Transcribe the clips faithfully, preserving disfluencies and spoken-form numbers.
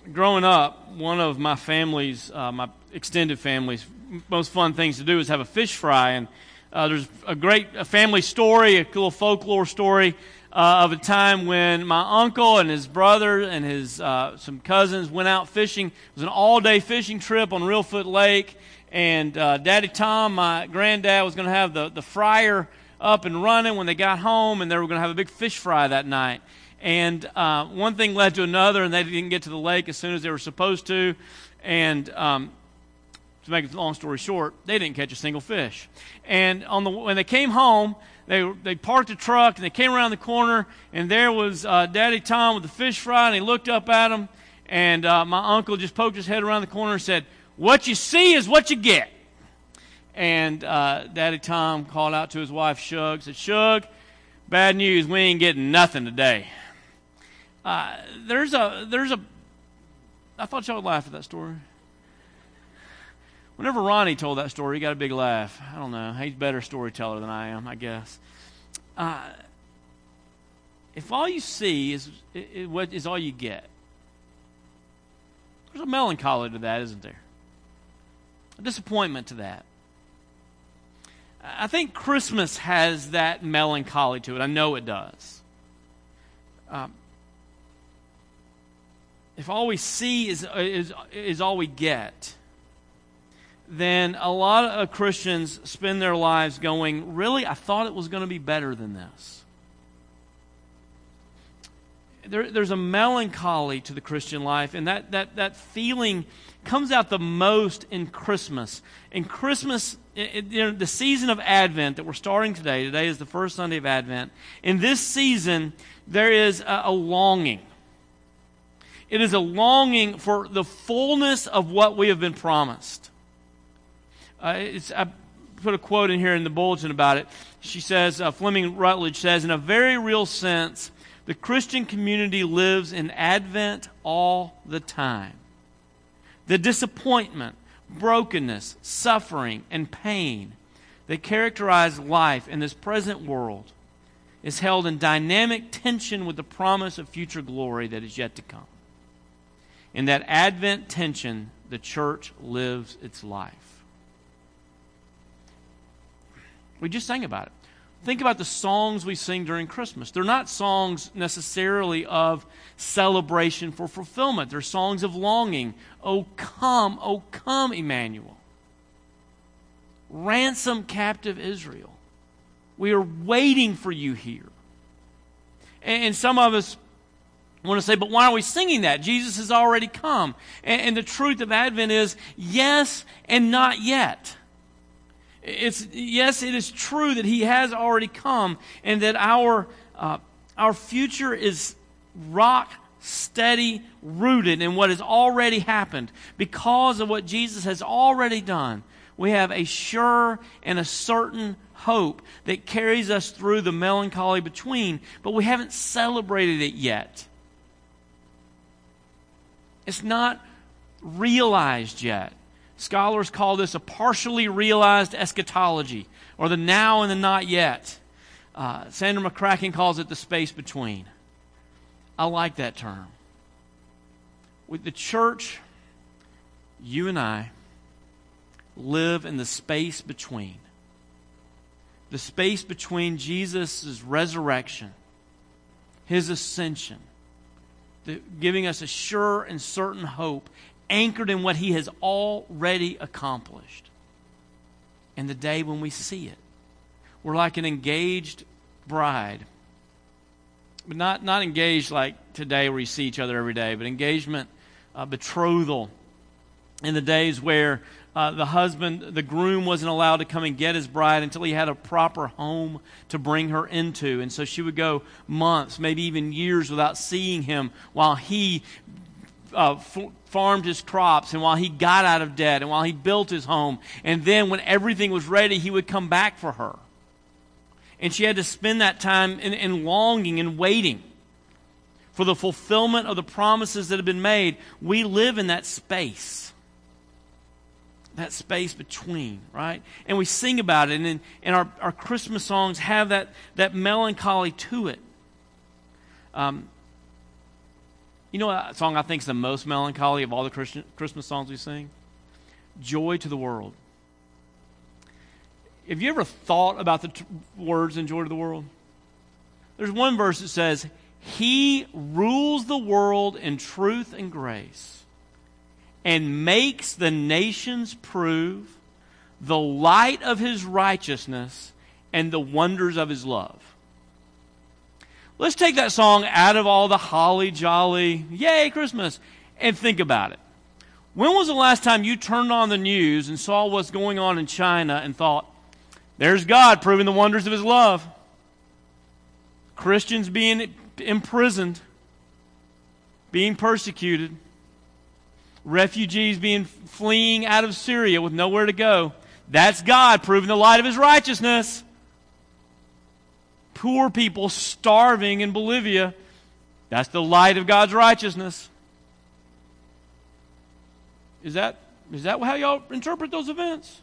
growing up, one of my family's, uh, my extended family's most fun things to do is have a fish fry. And uh, there's a great a family story, a little folklore story uh, of a time when my uncle and his brother and his uh, some cousins went out fishing. It was an all-day fishing trip on Reelfoot Lake. And uh, Daddy Tom, my granddad, was going to have the, the fryer up and running when they got home, and they were going to have a big fish fry that night. And uh, one thing led to another, and they didn't get to the lake as soon as they were supposed to. And um, to make a long story short, they didn't catch a single fish. And on the when they came home, they they parked the truck, and they came around the corner, and there was uh, Daddy Tom with the fish fry, and he looked up at him, and uh, my uncle just poked his head around the corner and said, "What you see is what you get." And uh, Daddy Tom called out to his wife, Shug, said, "Shug, bad news, we ain't getting nothing today." Uh, there's a, there's a, I thought y'all would laugh at that story. Whenever Ronnie told that story, he got a big laugh. I don't know. He's a better storyteller than I am, I guess. Uh, if all you see is, is what is all you get, there's a melancholy to that, isn't there? A disappointment to that. I think Christmas has that melancholy to it. I know it does. Um, if all we see is, is, is all we get, then a lot of Christians spend their lives going, really, I thought it was going to be better than this. There, there's a melancholy to the Christian life, and that, that, that feeling comes out the most in Christmas. In Christmas, it, you know, the season of Advent that we're starting today, today is the first Sunday of Advent. In this season, there is a, a longing. It is a longing for the fullness of what we have been promised. Uh, it's, I put a quote in here in the bulletin about it. She says, uh, Fleming Rutledge says, "In a very real sense, the Christian community lives in Advent all the time. The disappointment, brokenness, suffering, and pain that characterize life in this present world is held in dynamic tension with the promise of future glory that is yet to come. In that Advent tension, the church lives its life." We just sang about it. Think about the songs we sing during Christmas. They're not songs necessarily of celebration for fulfillment. They're songs of longing. "Oh come, oh come, Emmanuel. Ransom captive Israel. We are waiting for you here." And some of us want to say, but why are we singing that? Jesus has already come. And the truth of Advent is, yes and not yet. It's yes, it is true that He has already come, and that our uh, our future is rock steady, rooted in what has already happened because of what Jesus has already done. We have a sure and a certain hope that carries us through the melancholy between, but we haven't celebrated it yet. It's not realized yet. Scholars call this a partially realized eschatology, or the now and the not yet. Uh, Sandra McCracken calls it the space between. I like that term. With the church, you and I live in the space between. The space between Jesus' resurrection, His ascension, the, giving us a sure and certain hope, anchored in what He has already accomplished. And the day when we see it, we're like an engaged bride. But not, not engaged like today where you see each other every day, but engagement, uh, betrothal. In the days where uh, the husband, the groom wasn't allowed to come and get his bride until he had a proper home to bring her into. And so she would go months, maybe even years without seeing him while he Uh, f- farmed his crops, and while he got out of debt, and while he built his home. And then when everything was ready, he would come back for her. And she had to spend that time in, in longing and waiting for the fulfillment of the promises that have been made. We live in that space. That space between, right? And we sing about it, and, in, and our, our Christmas songs have that, that melancholy to it. Um, You know what song I think is the most melancholy of all the Christian, Christmas songs we sing? Joy to the World. Have you ever thought about the t- words in Joy to the World? There's one verse that says, He rules the world in truth and grace and makes the nations prove the light of His righteousness and the wonders of His love. Let's take that song out of all the holly jolly, yay, Christmas, and think about it. When was the last time you turned on the news and saw what's going on in China and thought, there's God proving the wonders of His love? Christians being imprisoned, being persecuted, refugees being fleeing out of Syria with nowhere to go. That's God proving the light of His righteousness. Poor people starving in Bolivia. That's the light of God's righteousness. Is that is that how y'all interpret those events?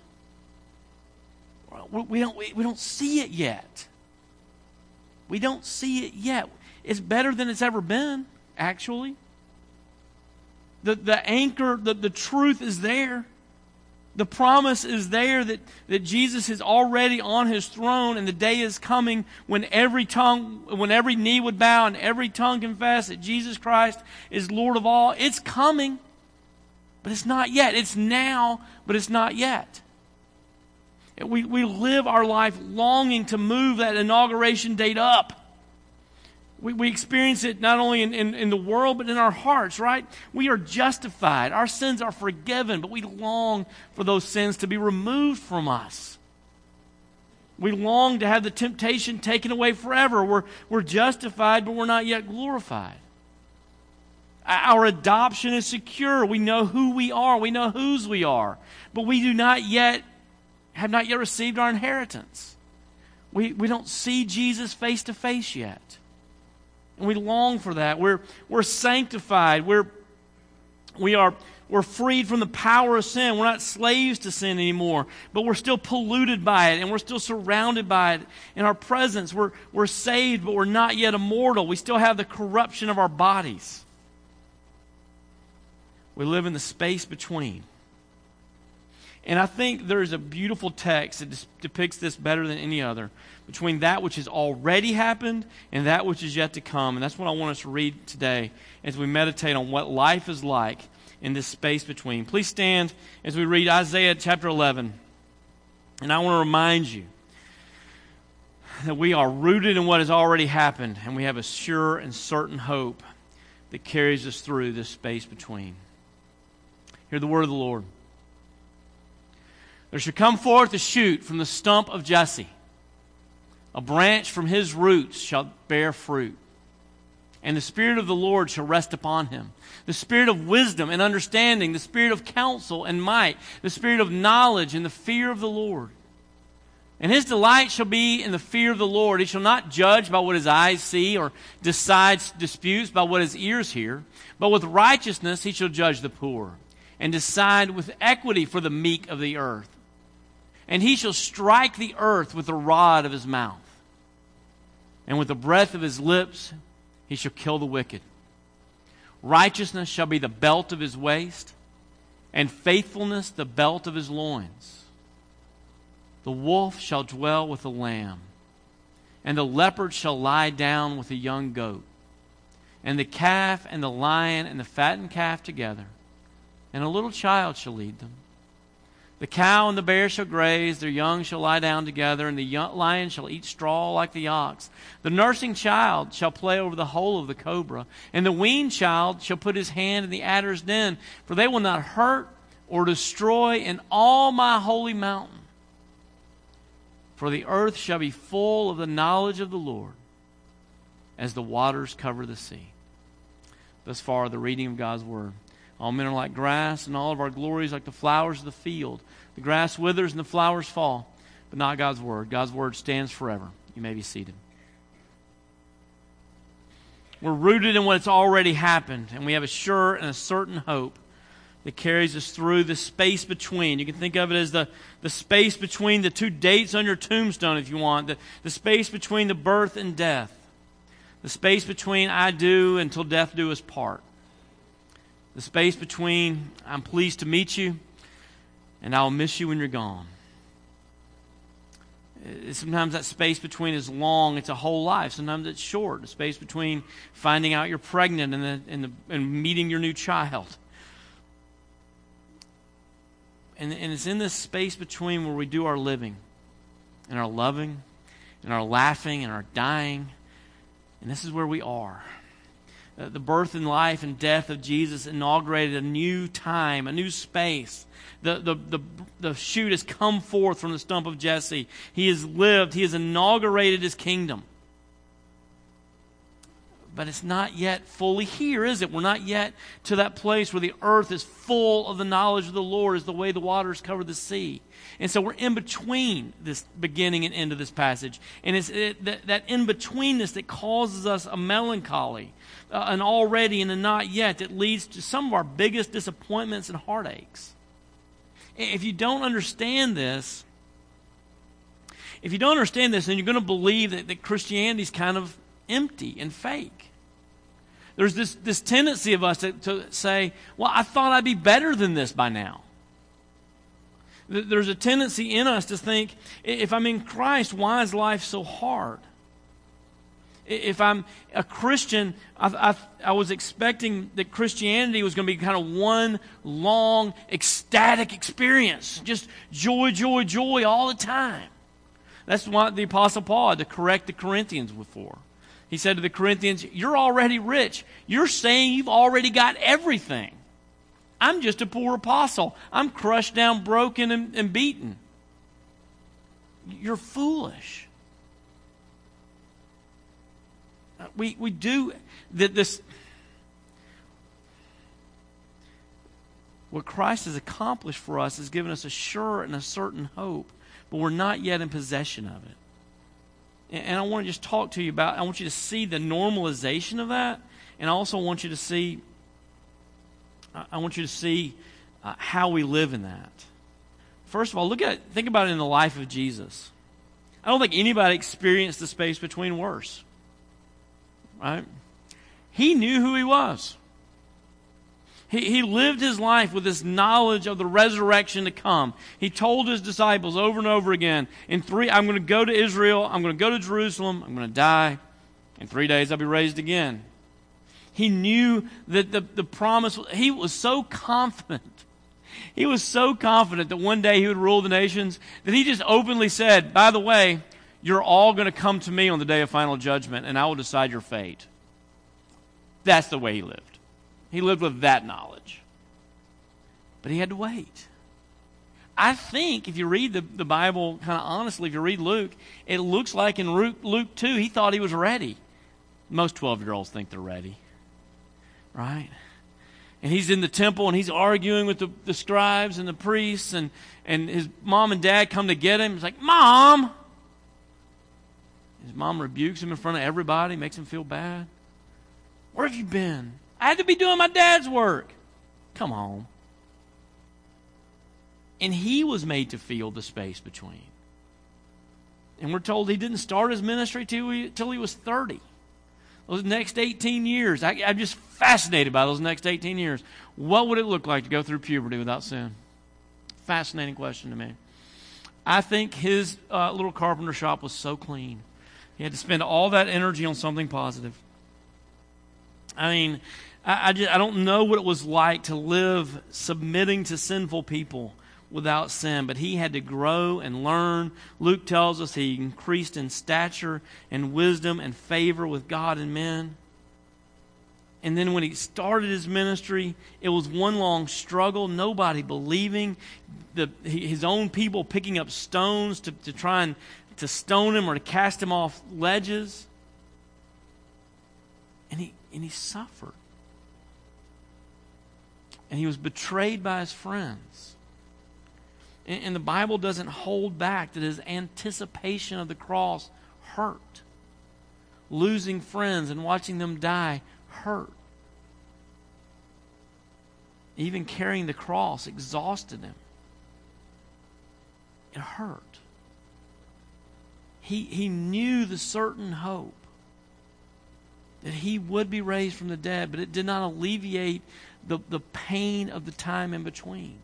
We, we don't we, we don't see it yet. We don't see it yet. It's better than it's ever been, actually. The the anchor, the, the truth is there. The promise is there that, that Jesus is already on His throne, and the day is coming when every tongue, when every knee would bow and every tongue confess that Jesus Christ is Lord of all. It's coming, but it's not yet. It's now, but it's not yet. We, we live our life longing to move that inauguration date up. We, we experience it not only in, in, in the world, but in our hearts, right? We are justified. Our sins are forgiven, but we long for those sins to be removed from us. We long to have the temptation taken away forever. We're, we're justified, but we're not yet glorified. Our adoption is secure. We know who we are. We know whose we are. But we do not yet, have not yet received our inheritance. We, we don't see Jesus face to face yet. And we long for that. We're, we're sanctified. We're, we are, we're freed from the power of sin. We're not slaves to sin anymore, but we're still polluted by it, and we're still surrounded by it in our presence. We're, we're saved, but we're not yet immortal. We still have the corruption of our bodies. We live in the space between. And I think there's a beautiful text that depicts this better than any other, between that which has already happened and that which is yet to come. And that's what I want us to read today as we meditate on what life is like in this space between. Please stand as we read Isaiah chapter eleven. And I want to remind you that we are rooted in what has already happened, and we have a sure and certain hope that carries us through this space between. Hear the word of the Lord. There shall come forth a shoot from the stump of Jesse. A branch from his roots shall bear fruit. And the Spirit of the Lord shall rest upon him. The Spirit of wisdom and understanding, the Spirit of counsel and might, the Spirit of knowledge and the fear of the Lord. And his delight shall be in the fear of the Lord. He shall not judge by what his eyes see, or decide disputes by what his ears hear. But with righteousness he shall judge the poor, and decide with equity for the meek of the earth. And he shall strike the earth with the rod of his mouth. And with the breath of his lips he shall kill the wicked. Righteousness shall be the belt of his waist, and faithfulness the belt of his loins. The wolf shall dwell with the lamb, and the leopard shall lie down with the young goat, and the calf and the lion and the fattened calf together, and a little child shall lead them. The cow and the bear shall graze, their young shall lie down together, and the young lion shall eat straw like the ox. The nursing child shall play over the hole of the cobra, and the weaned child shall put his hand in the adder's den, for they will not hurt or destroy in all my holy mountain. For the earth shall be full of the knowledge of the Lord, as the waters cover the sea. Thus far, the reading of God's word. All men are like grass, and all of our glories like the flowers of the field. The grass withers and the flowers fall, but not God's word. God's word stands forever. You may be seated. We're rooted in what's already happened, and we have a sure and a certain hope that carries us through the space between. You can think of it as the, the space between the two dates on your tombstone, if you want. The, the space between the birth and death. The space between I do until death do us part. The space between I'm pleased to meet you and I'll miss you when you're gone. Sometimes that space between is long, it's a whole life. Sometimes it's short, the space between finding out you're pregnant and, the, and, the, and meeting your new child. And, and it's in this space between where we do our living and our loving and our laughing and our dying. And this is where we are. Uh, the birth and life and death of Jesus inaugurated a new time, a new space. The, the, the, the shoot has come forth from the stump of Jesse. He has lived. He has inaugurated his kingdom. But it's not yet fully here, is it? We're not yet to that place where the earth is full of the knowledge of the Lord as the way the waters cover the sea. And so we're in between this beginning and end of this passage. And it's it, that, that in-betweenness that causes us a melancholy, uh, an already and a not yet, that leads to some of our biggest disappointments and heartaches. If you don't understand this, if you don't understand this, then you're going to believe that, that Christianity is kind of empty and fake. There's this, this tendency of us to, to say, well, I thought I'd be better than this by now. There's a tendency in us to think, if I'm in Christ, why is life so hard? If I'm a Christian, I, I, I was expecting that Christianity was going to be kind of one long, ecstatic experience. Just joy, joy, joy all the time. That's what the Apostle Paul had to correct the Corinthians for. He said to the Corinthians, you're already rich. You're saying you've already got everything. I'm just a poor apostle. I'm crushed down, broken, and, and beaten. You're foolish. We we do that. This what Christ has accomplished for us has given us a sure and a certain hope, but we're not yet in possession of it. And, and I want to just talk to you about. I want you to see the normalization of that, and I also want you to see. I want you to see uh, how we live in that. First of all, look at think about it in the life of Jesus. I don't think anybody experienced the space between worse. Right? He knew who he was. He, he lived his life with this knowledge of the resurrection to come. He told his disciples over and over again, in three, I'm going to go to Israel, I'm going to go to Jerusalem, I'm going to die. In three days I'll be raised again. He knew that the, the promise, he was so confident. He was so confident that one day he would rule the nations that he just openly said, by the way, you're all going to come to me on the day of final judgment, and I will decide your fate. That's the way he lived. He lived with that knowledge. But he had to wait. I think if you read the, the Bible kind of honestly, if you read Luke, it looks like in Luke, Luke two, he thought he was ready. Most twelve-year-olds think they're ready. Right? And he's in the temple and he's arguing with the, the scribes and the priests, and, and his mom and dad come to get him. He's like, Mom! His mom rebukes him in front of everybody, makes him feel bad. Where have you been? I had to be doing my dad's work. Come home. And he was made to feel the space between. And we're told he didn't start his ministry till he, till he was thirty. Those next eighteen years, I, I'm just fascinated by those next eighteen years. What would it look like to go through puberty without sin? Fascinating question to me. I think his uh, little carpenter shop was so clean. He had to spend all that energy on something positive. I mean, I, I, just, I don't know what it was like to live submitting to sinful people without sin, but he had to grow and learn. Luke tells us he increased in stature and wisdom and favor with God and men. And then when he started his ministry, it was one long struggle, nobody believing, the, his own people picking up stones to, to try and to stone him or to cast him off ledges. And he and he suffered. And he was betrayed by his friends. And, and the Bible doesn't hold back that his anticipation of the cross hurt. Losing friends and watching them die hurt. Even carrying the cross exhausted him. It hurt. He, he knew the certain hope that he would be raised from the dead, but it did not alleviate the, the pain of the time in between.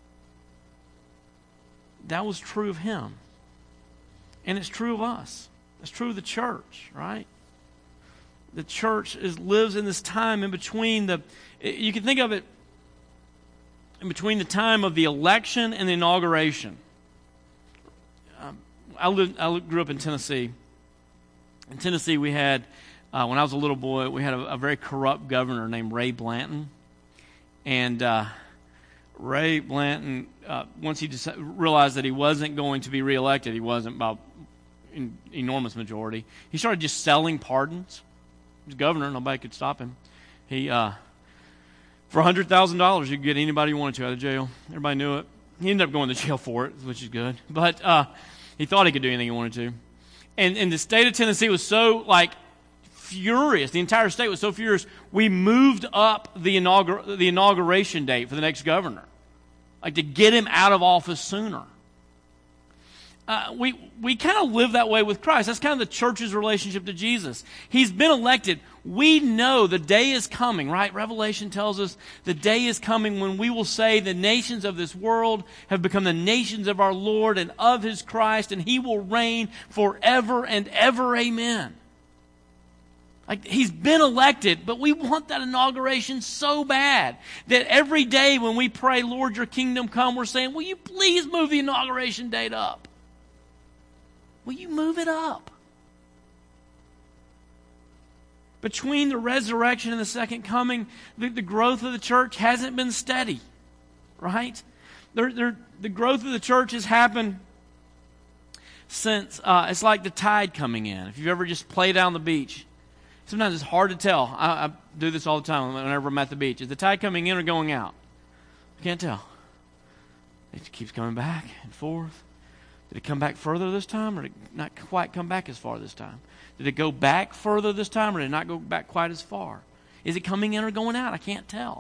That was true of him. And it's true of us. It's true of the church, right? The church is, lives in this time in between the, you can think of it in between the time of the election and the inauguration. Um, I, lived, I grew up in Tennessee. In Tennessee, we had, uh, when I was a little boy, we had a, a very corrupt governor named Ray Blanton. And uh, Ray Blanton, uh, once he decided, realized that he wasn't going to be reelected, he wasn't by an enormous majority, he started just selling pardons. He was governor, nobody could stop him. He, uh, for one hundred thousand dollars, you could get anybody you wanted to out of jail. Everybody knew it. He ended up going to jail for it, which is good. But uh, he thought he could do anything he wanted to. And, and the state of Tennessee was so, like, furious. The entire state was so furious. We moved up the, inaugur- the inauguration date for the next governor, like to get him out of office sooner. Uh, we we kind of live that way with Christ. That's kind of the church's relationship to Jesus. He's been elected. We know the day is coming, right? Revelation tells us the day is coming when we will say the nations of this world have become the nations of our Lord and of His Christ, and He will reign forever and ever. Amen. Like, He's been elected, but we want that inauguration so bad that every day when we pray, Lord, your kingdom come, we're saying, will you please move the inauguration date up? Will you move it up? Between the resurrection and the second coming, the, the growth of the church hasn't been steady, right? There, there, the growth of the church has happened since, uh, it's like the tide coming in. If you've ever just played out on the beach, sometimes it's hard to tell. I, I do this all the time whenever I'm at the beach. Is the tide coming in or going out? I can't tell. It keeps coming back and forth. Did it come back further this time, or did it not quite come back as far this time? Did it go back further this time, or did it not go back quite as far? Is it coming in or going out? I can't tell.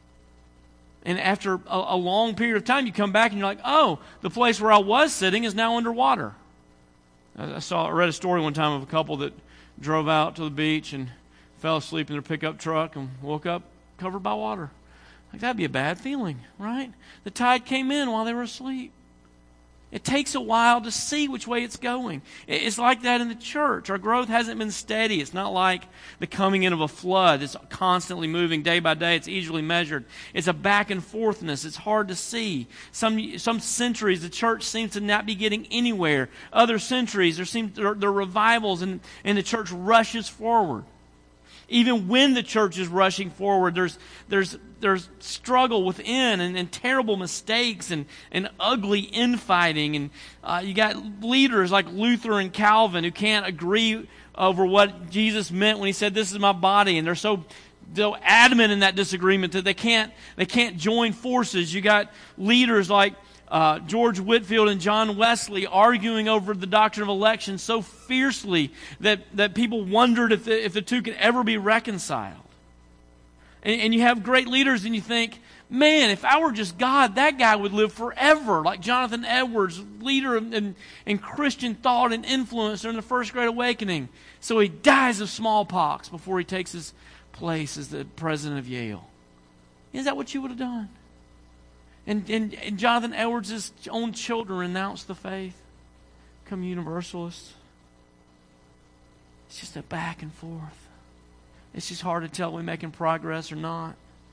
And after a, a long period of time, you come back and you're like, oh, the place where I was sitting is now underwater. I, I saw, I read a story one time of a couple that drove out to the beach and fell asleep in their pickup truck and woke up covered by water. Like, that'd be a bad feeling, right? The tide came in while they were asleep. It takes a while to see which way it's going. It's like that in the church. Our growth hasn't been steady. It's not like the coming in of a flood. It's constantly moving day by day. It's easily measured. It's a back and forthness. It's hard to see. Some some centuries, the church seems to not be getting anywhere. Other centuries, there seems there, there are revivals, and, and the church rushes forward. Even when the church is rushing forward, there's there's there's struggle within, and, and terrible mistakes, and, and ugly infighting. And uh, you got leaders like Luther and Calvin who can't agree over what Jesus meant when He said, "This is my body," and they're so so adamant in that disagreement that they can't they can't join forces. You got leaders like Uh, George Whitefield and John Wesley arguing over the doctrine of election so fiercely that, that people wondered if the, if the two could ever be reconciled. And, and you have great leaders and you think, man, if I were just God, that guy would live forever. Like Jonathan Edwards, leader in, in, in Christian thought and influence during the First Great Awakening. So he dies of smallpox before he takes his place as the president of Yale. Is that what you would have done? And, and, and Jonathan Edwards' own children renounced the faith, become universalists. It's just a back and forth. It's just hard to tell if we're making progress or not.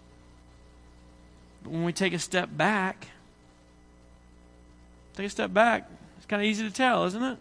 But when we take a step back, take a step back, it's kind of easy to tell, isn't it?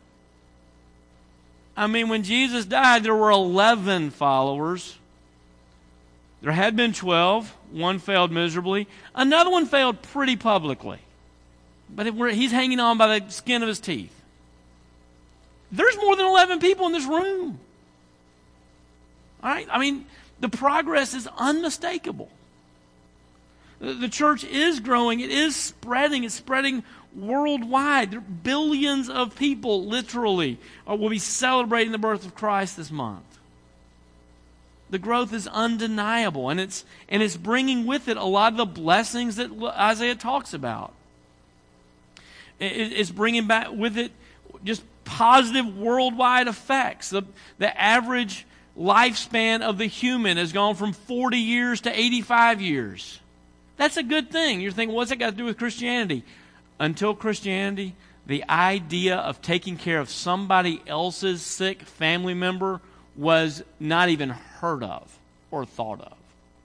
I mean, when Jesus died, there were eleven followers. There had been twelve. One failed miserably. Another one failed pretty publicly. But it, he's hanging on by the skin of his teeth. There's more than eleven people in this room. All right? I mean, the progress is unmistakable. The, the church is growing. It is spreading. It's spreading worldwide. There are billions of people, literally, uh, will be celebrating the birth of Christ this month. The growth is undeniable, and it's and it's bringing with it a lot of the blessings that Isaiah talks about. It, it's bringing back with it just positive worldwide effects. The, the average lifespan of the human has gone from forty years to eighty-five years. That's a good thing. You're thinking, what's that got to do with Christianity? Until Christianity, the idea of taking care of somebody else's sick family member was not even heard of or thought of.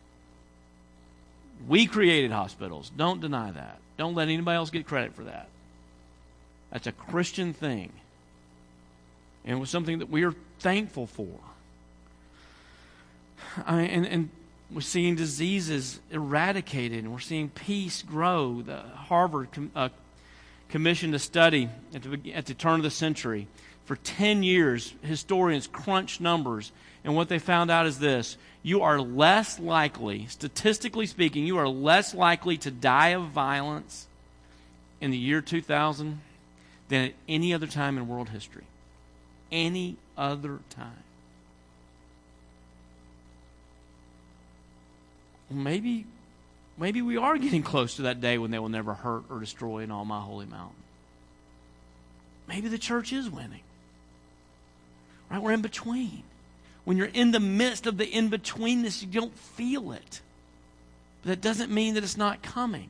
We created hospitals. Don't deny that. Don't let anybody else get credit for that. That's a Christian thing. And it was something that we are thankful for. I mean, and, and we're seeing diseases eradicated, and we're seeing peace grow. The Harvard com, uh, commissioned a study at the, at the turn of the century. For ten years, historians crunched numbers, and what they found out is this: you are less likely, statistically speaking, you are less likely to die of violence in the year two thousand than at any other time in world history. Any other time. Well, maybe, maybe we are getting close to that day when they will never hurt or destroy in all my holy mountain. Maybe the church is winning. Right? We're in between. When you're in the midst of the in-betweenness, you don't feel it. But that doesn't mean that it's not coming.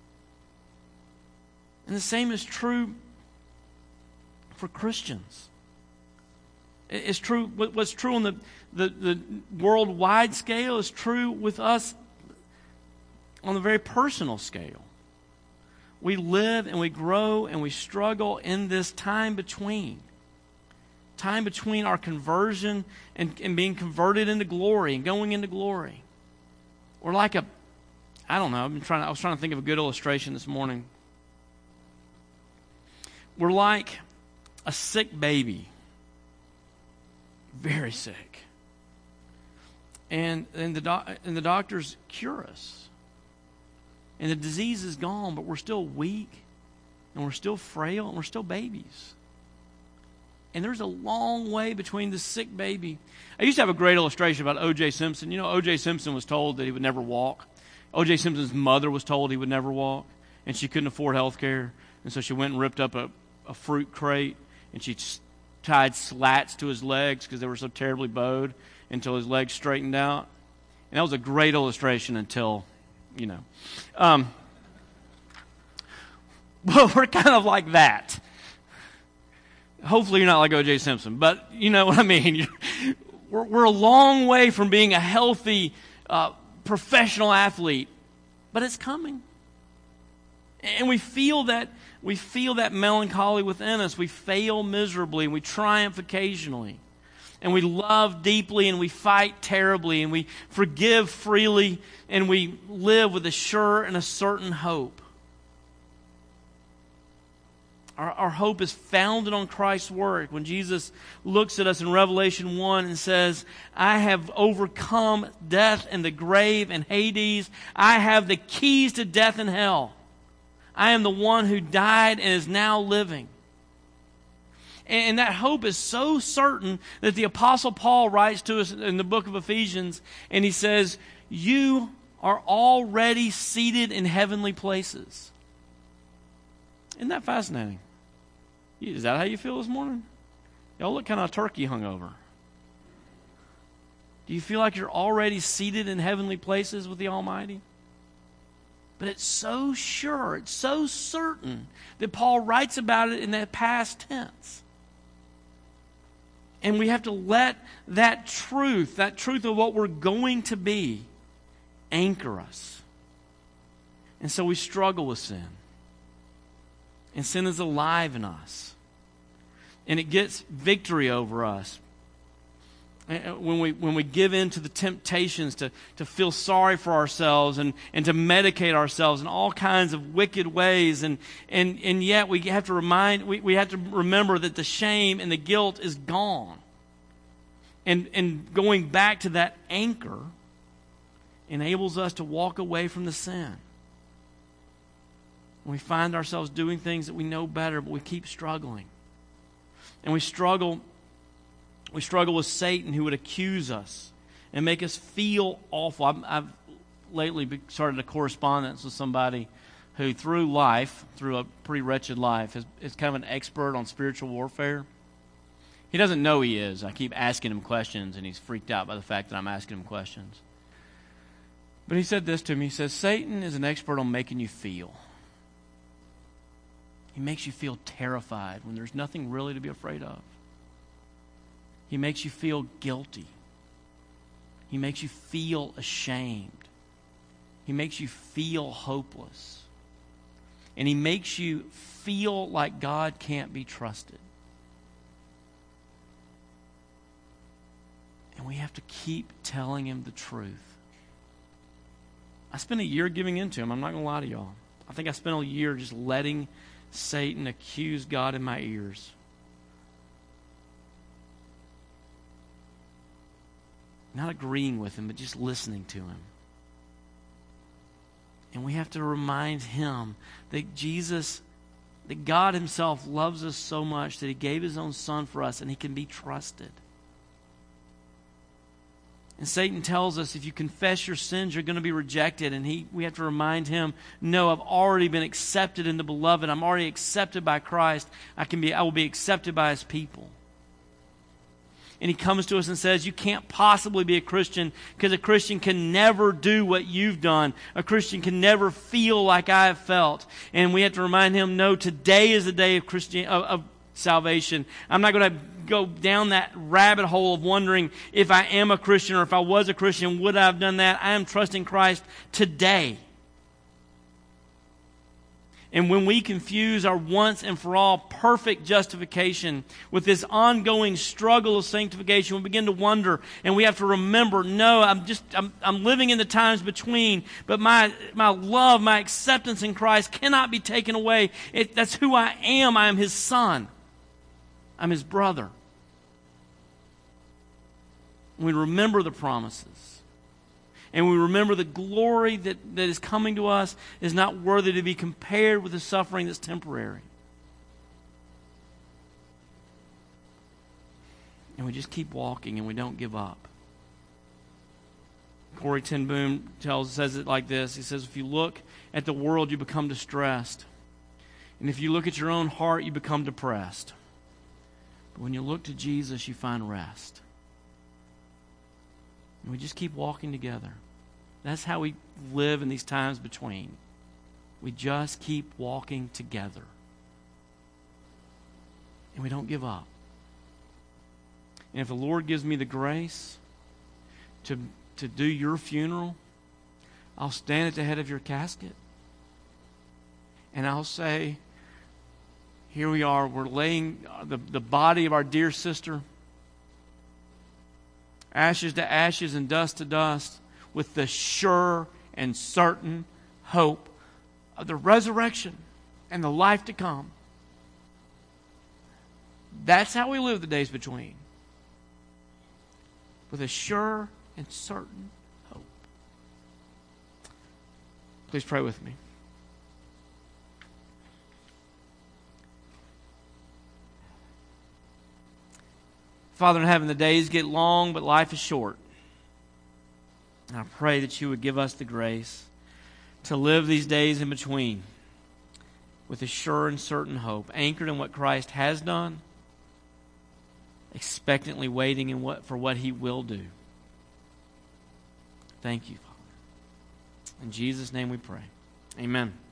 And the same is true for Christians. It's true. What's true on the, the, the worldwide scale is true with us on the very personal scale. We live and we grow and we struggle in this time between. Time between our conversion and, and being converted into glory and going into glory. We're like a, I don't know, I've been trying to, I was trying to think of a good illustration this morning. We're like a sick baby. Very sick. And, and, the doc, and the doctors cure us. And the disease is gone, but we're still weak, and we're still frail, and we're still babies. And there's a long way between the sick baby. I used to have a great illustration about O J Simpson. You know, O J Simpson was told that he would never walk. O J Simpson's mother was told he would never walk, and she couldn't afford health care. And so she went and ripped up a, a fruit crate, and she tied slats to his legs because they were so terribly bowed until his legs straightened out. And that was a great illustration until, you know. Um, well, we're kind of like that. Hopefully you're not like O J Simpson, but you know what I mean. We're, we're a long way from being a healthy uh, professional athlete, but it's coming. And we feel that we feel that melancholy within us. We fail miserably, and we triumph occasionally. And we love deeply, and we fight terribly, and we forgive freely, and we live with a sure and a certain hope. Our, our hope is founded on Christ's work. When Jesus looks at us in Revelation one and says, I have overcome death and the grave and Hades. I have the keys to death and hell. I am the one who died and is now living. And that hope is so certain that the Apostle Paul writes to us in the book of Ephesians, and he says, you are already seated in heavenly places. Isn't that fascinating? Is that how you feel this morning? Y'all look kind of turkey hungover. Do you feel like you're already seated in heavenly places with the Almighty? But it's so sure, it's so certain that Paul writes about it in that past tense. And we have to let that truth, that truth of what we're going to be, anchor us. And so we struggle with sin. And sin is alive in us. And it gets victory over us. When we when we give in to the temptations to, to feel sorry for ourselves and, and to medicate ourselves in all kinds of wicked ways. And and, and yet we have to remind we, we have to remember that the shame and the guilt is gone. And and going back to that anchor enables us to walk away from the sin. We find ourselves doing things that we know better, but we keep struggling. And we struggle, we struggle with Satan, who would accuse us and make us feel awful. I've, I've lately started a correspondence with somebody who, through life, through a pretty wretched life, is, is kind of an expert on spiritual warfare. He doesn't know he is. I keep asking him questions, and he's freaked out by the fact that I'm asking him questions. But he said this to me. He says, Satan is an expert on making you feel. He makes you feel terrified when there's nothing really to be afraid of. He makes you feel guilty. He makes you feel ashamed. He makes you feel hopeless. And he makes you feel like God can't be trusted. And we have to keep telling him the truth. I spent a year giving in to him. I'm not going to lie to y'all. I think I spent a year just letting Satan accuse God in my ears. Not agreeing with him, but just listening to him. And we have to remind him that Jesus, that God himself loves us so much that he gave his own son for us, and he can be trusted. And Satan tells us if you confess your sins, you're going to be rejected. And he, we have to remind him, no, I've already been accepted in the beloved. I'm already accepted by Christ. I can be, I will be accepted by his people. And he comes to us and says, you can't possibly be a Christian because a Christian can never do what you've done. A Christian can never feel like I have felt. And we have to remind him, no, today is the day of Christian of, of salvation. I'm not going to go down that rabbit hole of wondering if I am a Christian or if I was a Christian, would I have done that? I am trusting Christ today. And when we confuse our once and for all perfect justification with this ongoing struggle of sanctification, we begin to wonder, and we have to remember, no, I'm just I'm, I'm living in the times between, but my my love, my acceptance in Christ cannot be taken away. It, that's who I am. I am his son. I'm his brother. We remember the promises. And we remember the glory that, that is coming to us is not worthy to be compared with the suffering that's temporary. And we just keep walking and we don't give up. Corrie ten Boom tells says it like this. He says, if you look at the world, you become distressed. And if you look at your own heart, you become depressed. But when you look to Jesus, you find rest. And we just keep walking together. That's how we live in these times between. We just keep walking together. And we don't give up. And if the Lord gives me the grace to, to do your funeral, I'll stand at the head of your casket. And I'll say, here we are, we're laying the, the body of our dear sister, ashes to ashes and dust to dust, with the sure and certain hope of the resurrection and the life to come. That's how we live the days between. With a sure and certain hope. Please pray with me. Father in heaven, the days get long, but life is short. And I pray that you would give us the grace to live these days in between with a sure and certain hope, anchored in what Christ has done, expectantly waiting in what, for what he will do. Thank you, Father. In Jesus' name we pray. Amen.